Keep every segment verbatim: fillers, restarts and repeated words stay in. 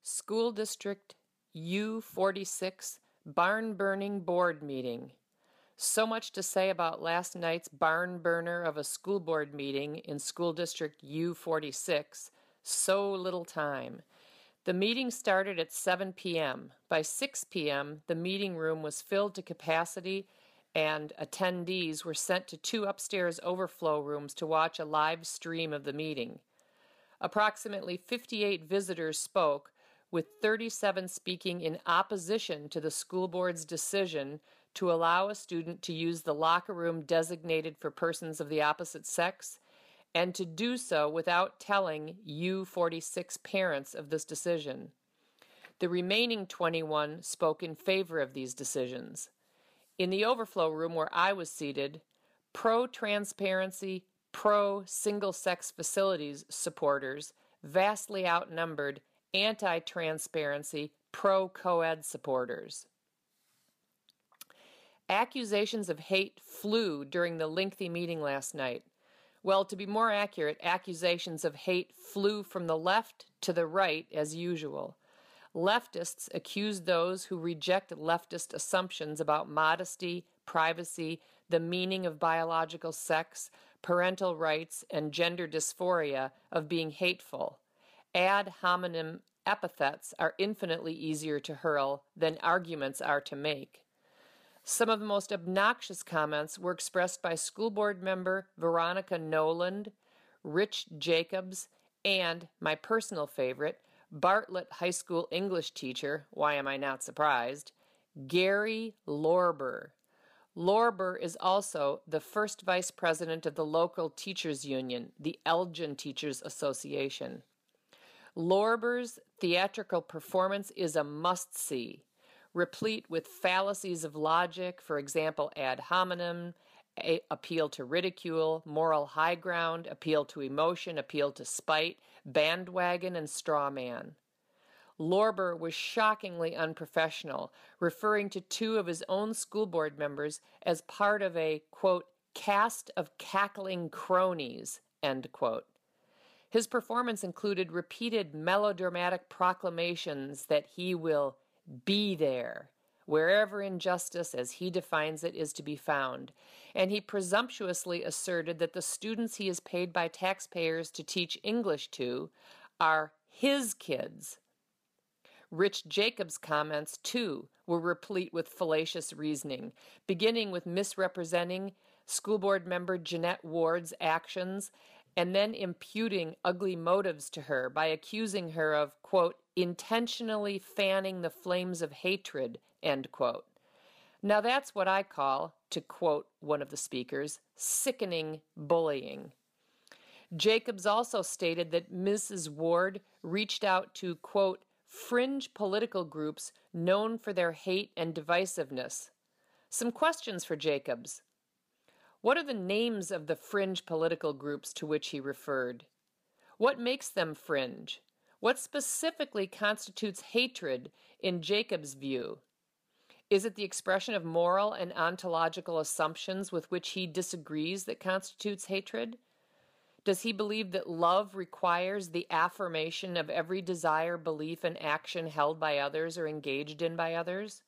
School District U forty-six Barn Burning Board Meeting. So much to say about last night's barn burner of a school board meeting in School District U forty-six. So little time. The meeting started at seven p.m. By six p.m., the meeting room was filled to capacity, and attendees were sent to two upstairs overflow rooms to watch a live stream of the meeting. Approximately fifty-eight visitors spoke, with thirty-seven speaking in opposition to the school board's decision to allow a student to use the locker room designated for persons of the opposite sex, and to do so without telling U forty-six parents of this decision. The remaining twenty-one spoke in favor of these decisions. In the overflow room where I was seated, pro-transparency, pro-single-sex facilities supporters vastly outnumbered anti-transparency, pro-co-ed supporters. Accusations of hate flew during the lengthy meeting last night. Well, to be more accurate, accusations of hate flew from the left to the right as usual. Leftists accused those who reject leftist assumptions about modesty, privacy, the meaning of biological sex, parental rights, and gender dysphoria of being hateful. Ad hominem epithets are infinitely easier to hurl than arguments are to make. Some of the most obnoxious comments were expressed by school board member Veronica Noland, Rich Jacobs, and, my personal favorite, Bartlett High School English teacher, why am I not surprised, Gary Lorber. Lorber is also the first vice president of the local teachers union, the Elgin Teachers Association. Lorber's theatrical performance is a must-see, replete with fallacies of logic, for example, ad hominem, a- appeal to ridicule, moral high ground, appeal to emotion, appeal to spite, bandwagon, and straw man. Lorber was shockingly unprofessional, referring to two of his own school board members as part of a, quote, cast of cackling cronies, end quote. His performance included repeated melodramatic proclamations that he will be there, wherever injustice, as he defines it, is to be found, and he presumptuously asserted that the students he is paid by taxpayers to teach English to are his kids. Rich Jacobs' comments, too, were replete with fallacious reasoning, beginning with misrepresenting school board member Jeanette Ward's actions and then imputing ugly motives to her by accusing her of, quote, intentionally fanning the flames of hatred, end quote. Now that's what I call, to quote one of the speakers, sickening bullying. Jacobs also stated that Missus Ward reached out to, quote, fringe political groups known for their hate and divisiveness. Some questions for Jacobs. What are the names of the fringe political groups to which he referred? What makes them fringe? What specifically constitutes hatred in Jacobs' view? Is it the expression of moral and ontological assumptions with which he disagrees that constitutes hatred? Does he believe that love requires the affirmation of every desire, belief, and action held by others or engaged in by others?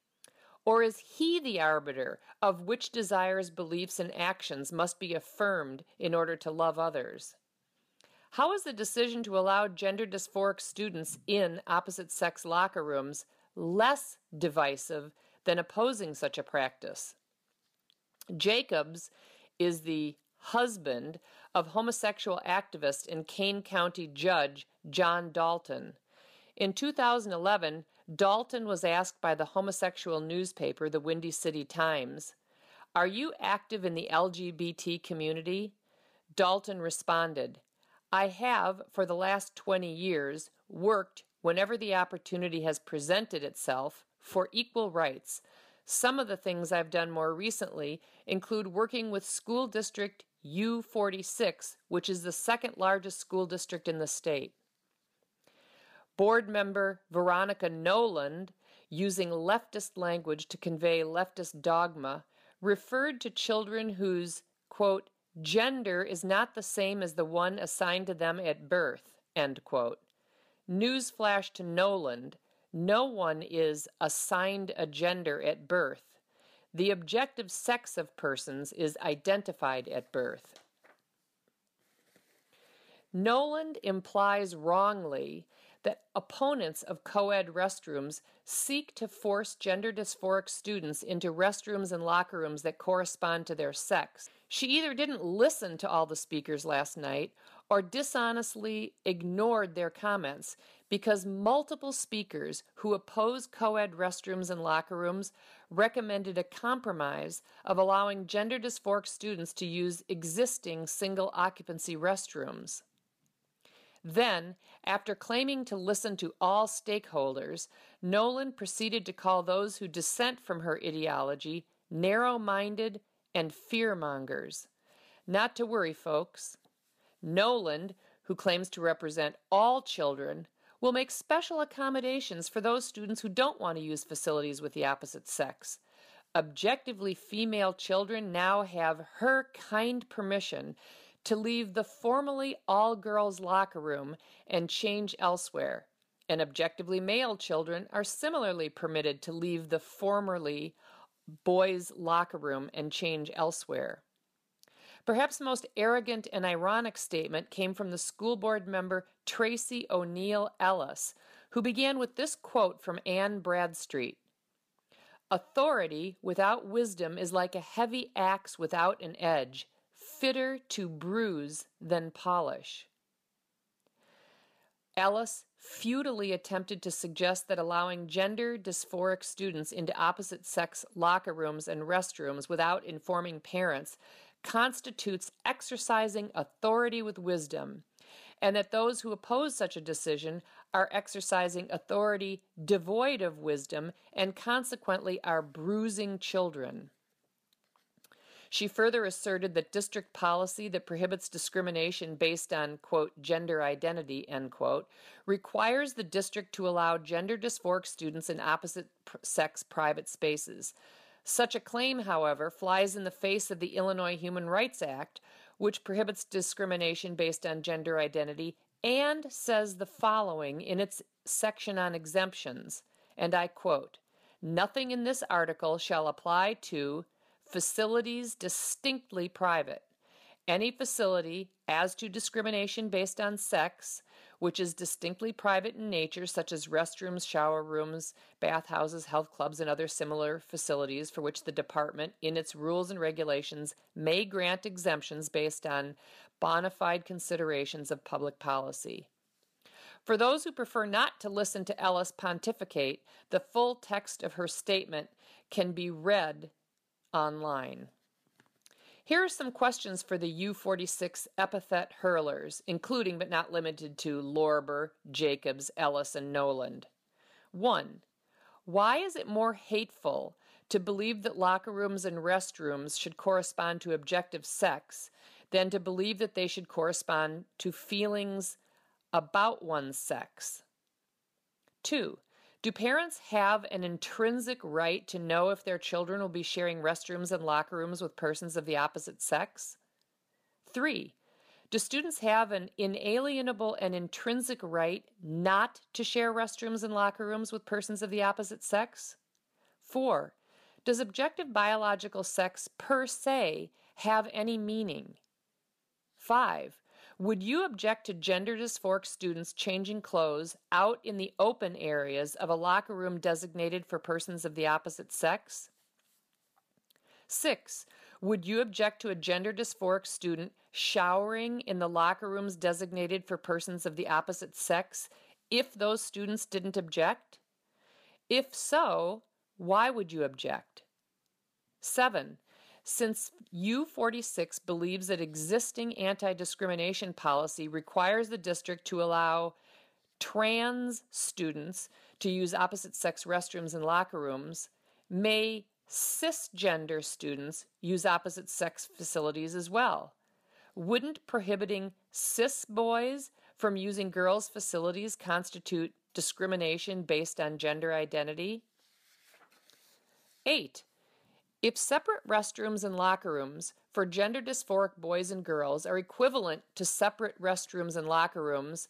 Or is he the arbiter of which desires, beliefs, and actions must be affirmed in order to love others? How is the decision to allow gender dysphoric students in opposite-sex locker rooms less divisive than opposing such a practice? Jacobs is the husband of homosexual activist and Kane County Judge John Dalton. In two thousand eleven, Dalton was asked by the homosexual newspaper, the Windy City Times, "Are you active in the L G B T community?" Dalton responded, "I have, for the last twenty years, worked, whenever the opportunity has presented itself, for equal rights. Some of the things I've done more recently include working with School District U forty-six, which is the second largest school district in the state." Board member Veronica Noland, using leftist language to convey leftist dogma, referred to children whose, quote, gender is not the same as the one assigned to them at birth, end quote. Newsflash to Noland, no one is assigned a gender at birth. The objective sex of persons is identified at birth. Noland implies wrongly that opponents of co-ed restrooms seek to force gender dysphoric students into restrooms and locker rooms that correspond to their sex. She either didn't listen to all the speakers last night or dishonestly ignored their comments, because multiple speakers who oppose co-ed restrooms and locker rooms recommended a compromise of allowing gender dysphoric students to use existing single occupancy restrooms. Then, after claiming to listen to all stakeholders, Noland proceeded to call those who dissent from her ideology narrow-minded and fear-mongers. Not to worry, folks. Noland, who claims to represent all children, will make special accommodations for those students who don't want to use facilities with the opposite sex. Objectively female children now have her kind permission to leave the formerly all-girls locker room and change elsewhere, and objectively male children are similarly permitted to leave the formerly boys' locker room and change elsewhere. Perhaps the most arrogant and ironic statement came from the school board member Tracy O'Neill Ellis, who began with this quote from Anne Bradstreet: "Authority without wisdom is like a heavy axe without an edge, fitter to bruise than polish." Ellis futilely attempted to suggest that allowing gender dysphoric students into opposite sex locker rooms and restrooms without informing parents constitutes exercising authority with wisdom, and that those who oppose such a decision are exercising authority devoid of wisdom and consequently are bruising children. She further asserted that district policy that prohibits discrimination based on, quote, gender identity, end quote, requires the district to allow gender dysphoric students in opposite sex private spaces. Such a claim, however, flies in the face of the Illinois Human Rights Act, which prohibits discrimination based on gender identity and says the following in its section on exemptions, and I quote, "Nothing in this article shall apply to facilities distinctly private. Any facility as to discrimination based on sex, which is distinctly private in nature, such as restrooms, shower rooms, bathhouses, health clubs, and other similar facilities for which the department, in its rules and regulations, may grant exemptions based on bona fide considerations of public policy." For those who prefer not to listen to Ellis pontificate, the full text of her statement can be read online. Here are some questions for the U forty-six epithet hurlers, including but not limited to Lorber, Jacobs, Ellis, and Noland. One, why is it more hateful to believe that locker rooms and restrooms should correspond to objective sex than to believe that they should correspond to feelings about one's sex? Two, do parents have an intrinsic right to know if their children will be sharing restrooms and locker rooms with persons of the opposite sex? Three, do students have an inalienable and intrinsic right not to share restrooms and locker rooms with persons of the opposite sex? Four, does objective biological sex per se have any meaning? Five, would you object to gender dysphoric students changing clothes out in the open areas of a locker room designated for persons of the opposite sex? Six, would you object to a gender dysphoric student showering in the locker rooms designated for persons of the opposite sex if those students didn't object? If so, why would you object? Seven, since U forty-six believes that existing anti-discrimination policy requires the district to allow trans students to use opposite-sex restrooms and locker rooms, may cisgender students use opposite-sex facilities as well? Wouldn't prohibiting cis boys from using girls' facilities constitute discrimination based on gender identity? Eight, if separate restrooms and locker rooms for gender dysphoric boys and girls are equivalent to separate restrooms and locker rooms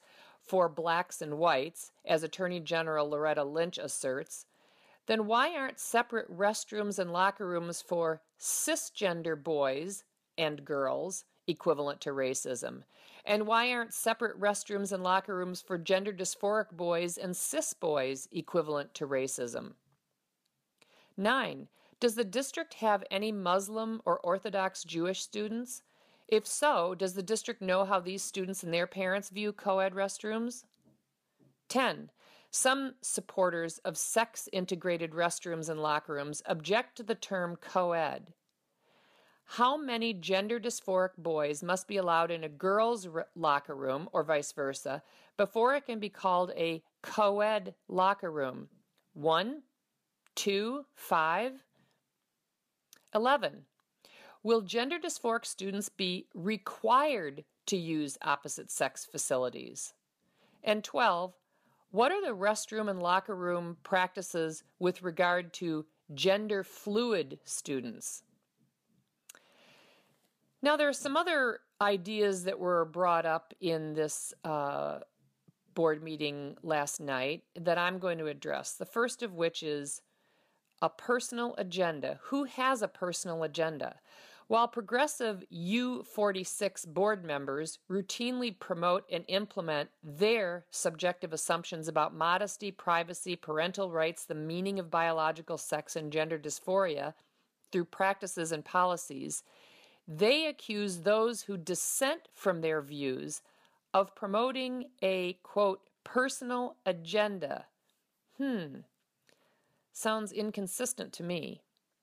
for blacks and whites, as Attorney General Loretta Lynch asserts, then why aren't separate restrooms and locker rooms for cisgender boys and girls equivalent to racism? And why aren't separate restrooms and locker rooms for gender dysphoric boys and cis boys equivalent to racism? Nine, does the district have any Muslim or Orthodox Jewish students? If so, does the district know how these students and their parents view co-ed restrooms? Ten, some supporters of sex-integrated restrooms and locker rooms object to the term co-ed. How many gender dysphoric boys must be allowed in a girls' locker room, or vice versa, before it can be called a co-ed locker room? One? Two? Five? Eleven. Will gender dysphoric students be required to use opposite-sex facilities? And twelve. What are the restroom and locker room practices with regard to gender fluid students? Now, there are some other ideas that were brought up in this uh, board meeting last night that I'm going to address. The first of which is a personal agenda. Who has a personal agenda? While progressive U forty-six board members routinely promote and implement their subjective assumptions about modesty, privacy, parental rights, the meaning of biological sex, and gender dysphoria through practices and policies, they accuse those who dissent from their views of promoting a, quote, personal agenda. Hmm, sounds inconsistent to me.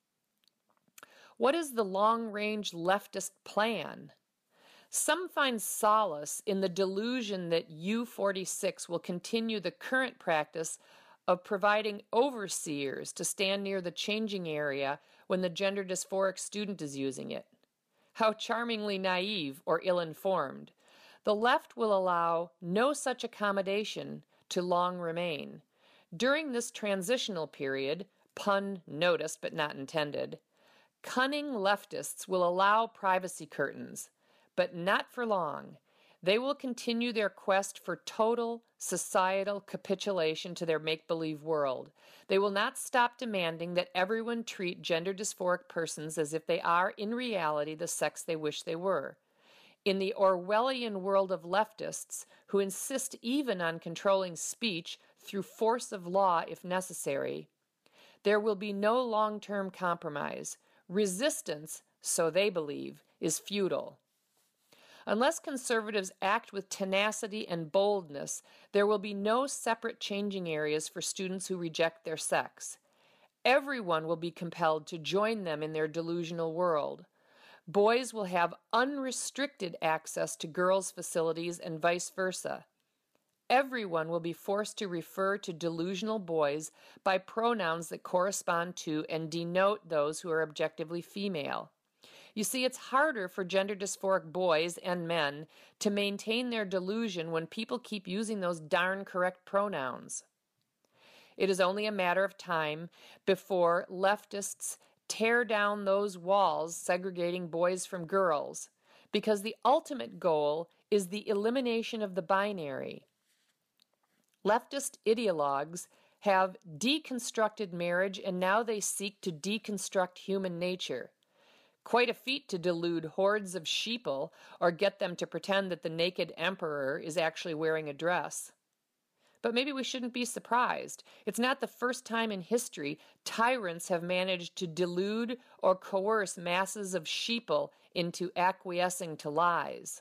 What is the long-range leftist plan? Some find solace in the delusion that U forty-six will continue the current practice of providing overseers to stand near the changing area when the gender dysphoric student is using it. How charmingly naive or ill-informed. The left will allow no such accommodation to long remain. During this transitional period, pun noticed but not intended, cunning leftists will allow privacy curtains, but not for long. They will continue their quest for total societal capitulation to their make-believe world. They will not stop demanding that everyone treat gender dysphoric persons as if they are in reality the sex they wish they were. In the Orwellian world of leftists, who insist even on controlling speech through force of law if necessary, there will be no long-term compromise. Resistance, so they believe, is futile. Unless conservatives act with tenacity and boldness, there will be no separate changing areas for students who reject their sex. Everyone will be compelled to join them in their delusional world. Boys will have unrestricted access to girls' facilities and vice versa. Everyone will be forced to refer to delusional boys by pronouns that correspond to and denote those who are objectively female. You see, it's harder for gender dysphoric boys and men to maintain their delusion when people keep using those darn correct pronouns. It is only a matter of time before leftists tear down those walls segregating boys from girls, because the ultimate goal is the elimination of the binary. Leftist ideologues have deconstructed marriage, and now they seek to deconstruct human nature. Quite a feat to delude hordes of sheeple or get them to pretend that the naked emperor is actually wearing a dress. But maybe we shouldn't be surprised. It's not the first time in history tyrants have managed to delude or coerce masses of sheeple into acquiescing to lies.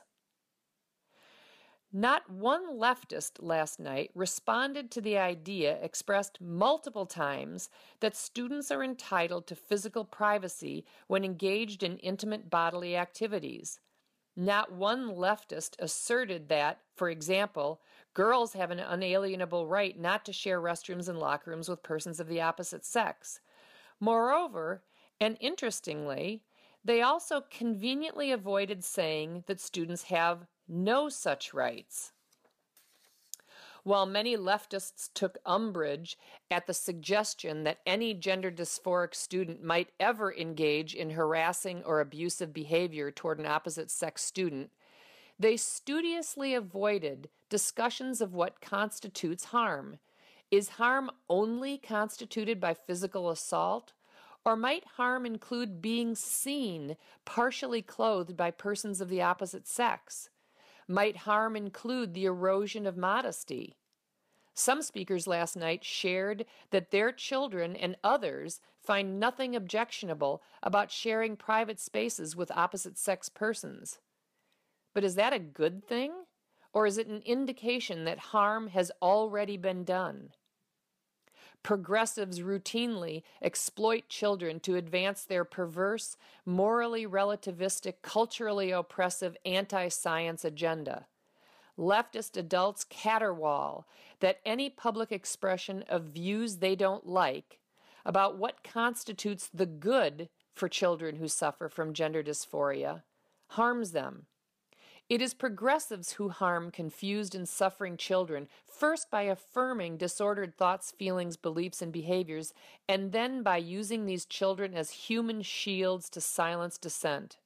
Not one leftist last night responded to the idea expressed multiple times that students are entitled to physical privacy when engaged in intimate bodily activities. Not one leftist asserted that, for example, girls have an unalienable right not to share restrooms and locker rooms with persons of the opposite sex. Moreover, and interestingly, they also conveniently avoided saying that students have no such rights. While many leftists took umbrage at the suggestion that any gender dysphoric student might ever engage in harassing or abusive behavior toward an opposite-sex student, They studiously avoided discussions of what constitutes harm. Is harm only constituted by physical assault? Or might harm include being seen partially clothed by persons of the opposite sex? Might harm include the erosion of modesty? Some speakers last night shared that their children and others find nothing objectionable about sharing private spaces with opposite-sex persons. But is that a good thing? Or is it an indication that harm has already been done? Progressives routinely exploit children to advance their perverse, morally relativistic, culturally oppressive anti-science agenda. Leftist adults caterwaul that any public expression of views they don't like about what constitutes the good for children who suffer from gender dysphoria harms them. It is progressives who harm confused and suffering children, first by affirming disordered thoughts, feelings, beliefs, and behaviors, and then by using these children as human shields to silence dissent.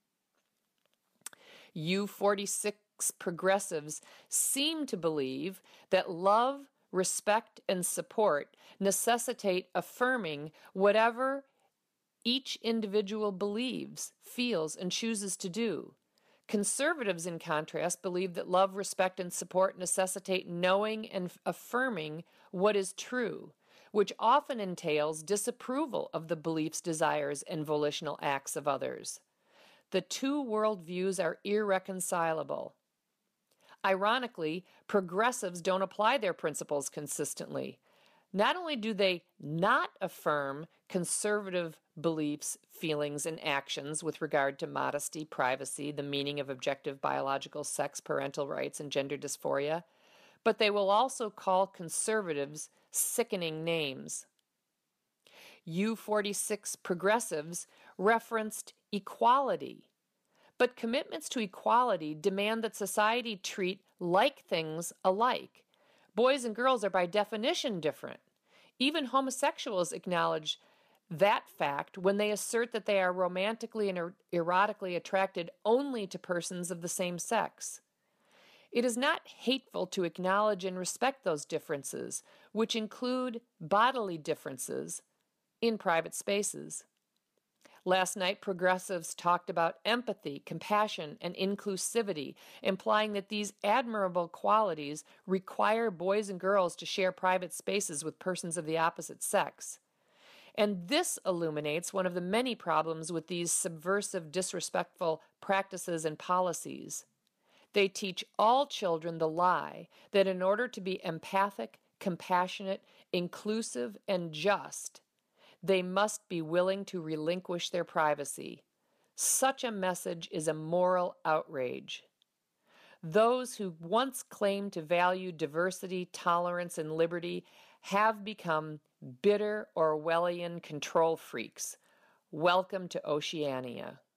U forty-six progressives seem to believe that love, respect, and support necessitate affirming whatever each individual believes, feels, and chooses to do. Conservatives, in contrast, believe that love, respect, and support necessitate knowing and affirming what is true, which often entails disapproval of the beliefs, desires, and volitional acts of others. The two worldviews are irreconcilable. Ironically, progressives don't apply their principles consistently. Not only do they not affirm conservative beliefs, feelings, and actions with regard to modesty, privacy, the meaning of objective biological sex, parental rights, and gender dysphoria, but they will also call conservatives sickening names. U forty-six progressives referenced equality, but commitments to equality demand that society treat like things alike. Boys and girls are by definition different. Even homosexuals acknowledge that fact when they assert that they are romantically and er- erotically attracted only to persons of the same sex. It is not hateful to acknowledge and respect those differences, which include bodily differences in private spaces. Last night, progressives talked about empathy, compassion, and inclusivity, implying that these admirable qualities require boys and girls to share private spaces with persons of the opposite sex. And this illuminates one of the many problems with these subversive, disrespectful practices and policies. They teach all children the lie that in order to be empathic, compassionate, inclusive, and just, they must be willing to relinquish their privacy. Such a message is a moral outrage. Those who once claimed to value diversity, tolerance, and liberty have become bitter Orwellian control freaks. Welcome to Oceania.